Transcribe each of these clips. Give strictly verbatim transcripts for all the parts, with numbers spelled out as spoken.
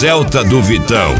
Celta do Vitão.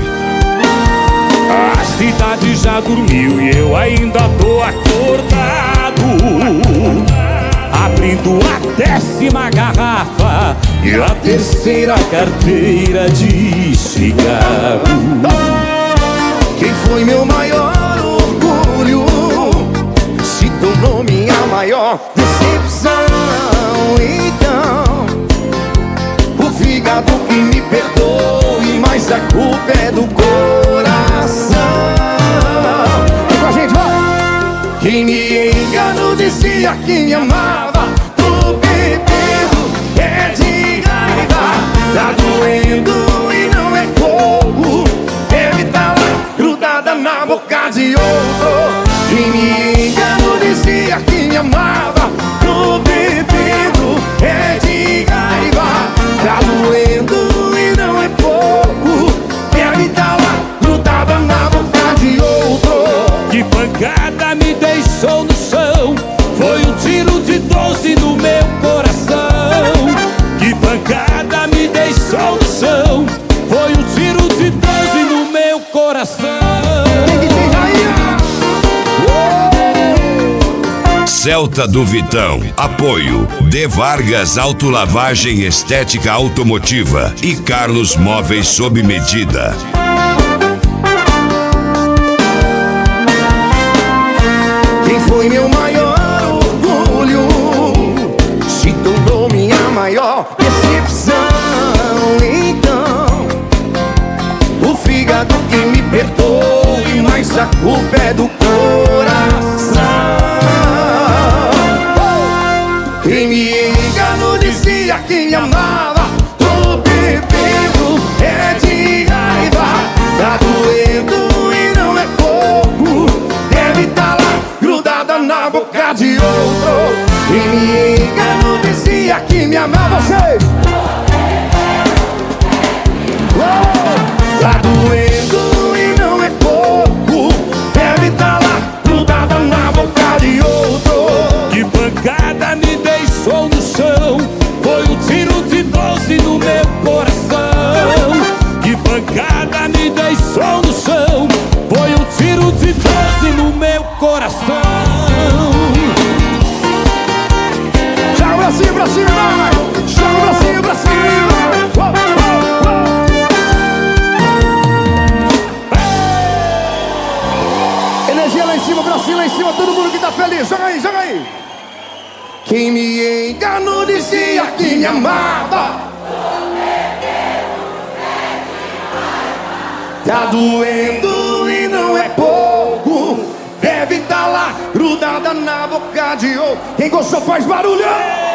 A cidade já dormiu e eu ainda tô acordado, abrindo a décima garrafa e a terceira carteira de cigarro. Quem foi meu maior orgulho? Se tornou minha maior decepção. Então, o fígado que me perdoe, mas a culpa é do coração. Vem com a gente, vai! Quem me enganou dizia que me amava. Tô bebendo, é de raiva. Tá doendo e não é pouco. Deve tá lá grudada na boca de outro. Quem me enganou dizia que me amava. Tô bebendo, é de raiva. Tá doendo e não é pouco. Deve tá lá grudada na boca de outro. Que pancada me deixou no chão, foi um tiro de doze no meu coração. Que pancada me deixou no chão, foi um tiro de doze no meu coração. Celta do Vitão. Apoio De Vargas Autolavagem Estética Automotiva e Carlos Móveis sob medida. Quem foi meu maior orgulho se tornou minha maior decepção. Então, o fígado que me perdoe, mas a culpa é do coração. Quem me enganou dizia que me amava. Tô bebendo, é de raiva. Tá doendo e não é pouco. Deve tá lá grudada na boca de outro. Quem me enganou dizia que me amava. Vocês! Tá doendo e não é pouco. Deve tá lá grudada na boca de outro. Que pancada me deixou no chão, foi um tiro de doze no meu coração. Que pancada me deixou no chão, foi um tiro de doze no meu coração. Joga pra cima, pra cima, vai! Joga pra cima, pra cima! Uou, uou, uou. Energia lá em cima, pra cima, lá em cima, todo mundo que tá feliz. Joga aí, joga aí! Quem me enganou dizia que me amava. Tá doendo e não é pouco. Deve tá lá grudada na boca de outro. Quem gostou faz barulho!